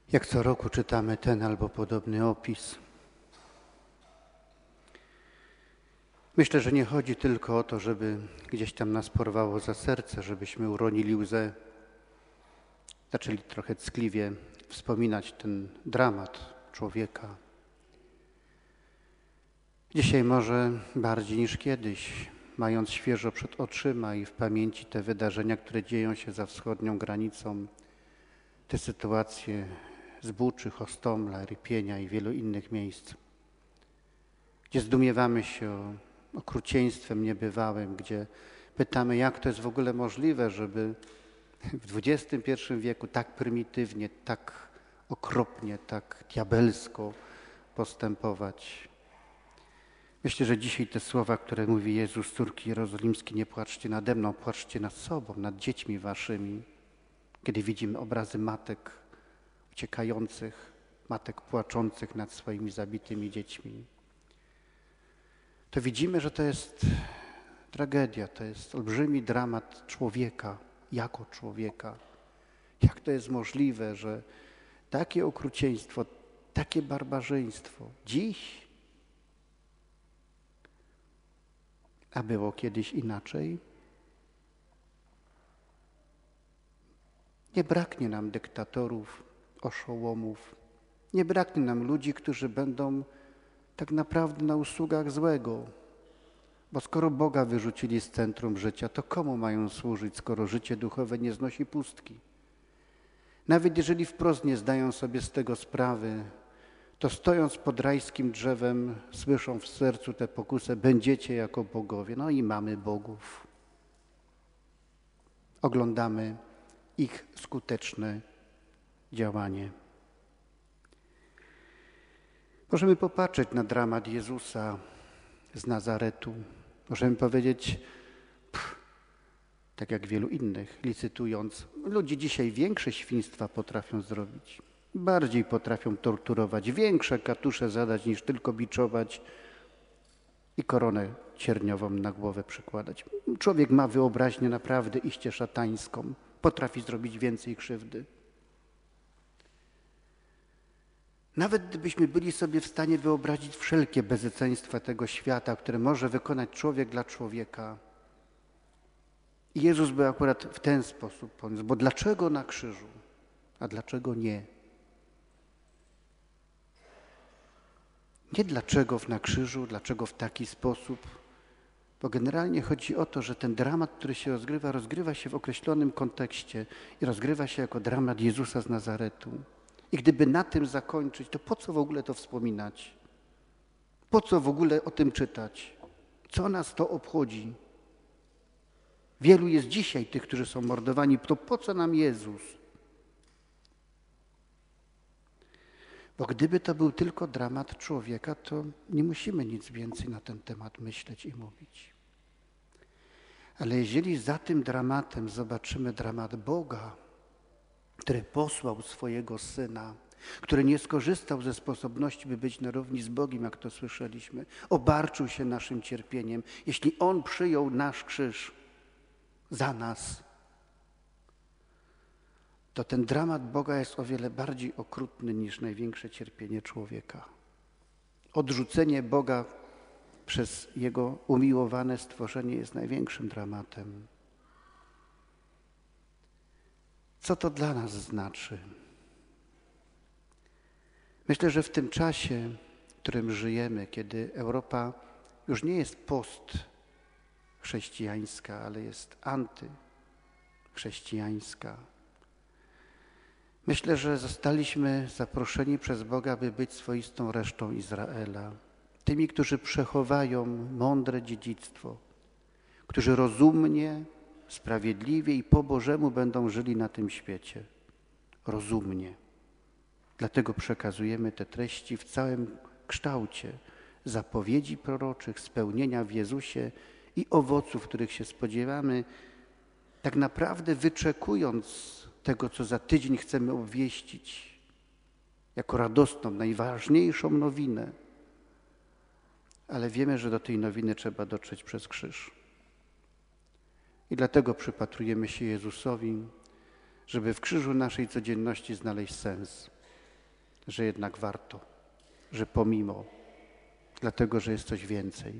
Jak co roku czytamy ten albo podobny opis. Myślę, że nie chodzi tylko o to, żeby gdzieś tam nas porwało za serce, żebyśmy uronili łzę, zaczęli trochę ckliwie wspominać ten dramat człowieka. Dzisiaj może bardziej niż kiedyś, mając świeżo przed oczyma i w pamięci te wydarzenia, które dzieją się za wschodnią granicą, te sytuacje z Buczy, Hostomla, Rypienia i wielu innych miejsc, gdzie zdumiewamy się okrucieństwem niebywałym, gdzie pytamy, jak to jest w ogóle możliwe, żeby w XXI wieku tak prymitywnie, tak okropnie, tak diabelsko postępować. Myślę, że dzisiaj te słowa, które mówi Jezus, córki jerozolimskie, nie płaczcie nade mną, płaczcie nad sobą, nad dziećmi waszymi. Kiedy widzimy obrazy matek uciekających, matek płaczących nad swoimi zabitymi dziećmi, to widzimy, że to jest tragedia, to jest olbrzymi dramat człowieka, jako człowieka. Jak to jest możliwe, że takie okrucieństwo, takie barbarzyństwo dziś, a było kiedyś inaczej? Nie braknie nam dyktatorów, oszołomów, nie braknie nam ludzi, którzy będą tak naprawdę na usługach złego. Bo skoro Boga wyrzucili z centrum życia, to komu mają służyć, skoro życie duchowe nie znosi pustki? Nawet jeżeli wprost nie zdają sobie z tego sprawy, to stojąc pod rajskim drzewem, słyszą w sercu tę pokusę, będziecie jako bogowie. No i mamy bogów. Oglądamy ich skuteczne działanie. Możemy popatrzeć na dramat Jezusa z Nazaretu. Możemy powiedzieć, tak jak wielu innych, licytując, ludzie dzisiaj większe świństwa potrafią zrobić. Bardziej potrafią torturować, większe katusze zadać niż tylko biczować i koronę cierniową na głowę przykładać. Człowiek ma wyobraźnię naprawdę iście szatańską, potrafi zrobić więcej krzywdy. Nawet gdybyśmy byli sobie w stanie wyobrazić wszelkie bezeceństwa tego świata, które może wykonać człowiek dla człowieka. I Jezus by akurat w ten sposób poniósł, bo dlaczego na krzyżu, a dlaczego nie? Nie dlaczego na krzyżu, dlaczego w taki sposób, bo generalnie chodzi o to, że ten dramat, który się rozgrywa się w określonym kontekście i rozgrywa się jako dramat Jezusa z Nazaretu. I gdyby na tym zakończyć, to po co w ogóle to wspominać? Po co w ogóle o tym czytać? Co nas to obchodzi? Wielu jest dzisiaj tych, którzy są mordowani. To po co nam Jezus? Bo gdyby to był tylko dramat człowieka, to nie musimy nic więcej na ten temat myśleć i mówić. Ale jeżeli za tym dramatem zobaczymy dramat Boga, który posłał swojego Syna, który nie skorzystał ze sposobności, by być na równi z Bogiem, jak to słyszeliśmy, obarczył się naszym cierpieniem. Jeśli On przyjął nasz krzyż za nas, to ten dramat Boga jest o wiele bardziej okrutny niż największe cierpienie człowieka. Odrzucenie Boga przez Jego umiłowane stworzenie jest największym dramatem. Co to dla nas znaczy? Myślę, że w tym czasie, w którym żyjemy, kiedy Europa już nie jest postchrześcijańska, ale jest antychrześcijańska, myślę, że zostaliśmy zaproszeni przez Boga, by być swoistą resztą Izraela. Tymi, którzy przechowają mądre dziedzictwo, którzy rozumnie, sprawiedliwie i po Bożemu będą żyli na tym świecie. Rozumnie. Dlatego przekazujemy te treści w całym kształcie zapowiedzi proroczych, spełnienia w Jezusie i owoców, których się spodziewamy, tak naprawdę wyczekując tego, co za tydzień chcemy obwieścić jako radosną, najważniejszą nowinę. Ale wiemy, że do tej nowiny trzeba dotrzeć przez krzyż. I dlatego przypatrujemy się Jezusowi, żeby w krzyżu naszej codzienności znaleźć sens. że jednak warto, że pomimo, dlatego że jest coś więcej.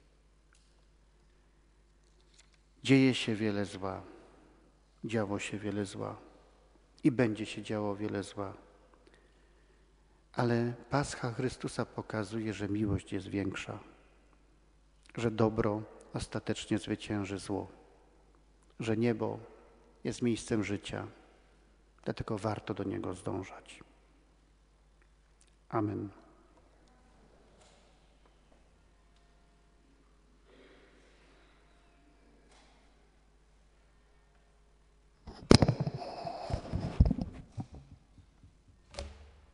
Dzieje się wiele zła, działo się wiele zła i będzie się działo wiele zła. Ale Pascha Chrystusa pokazuje, że miłość jest większa, że dobro ostatecznie zwycięży zło, że niebo jest miejscem życia, dlatego warto do niego zdążać. Amen.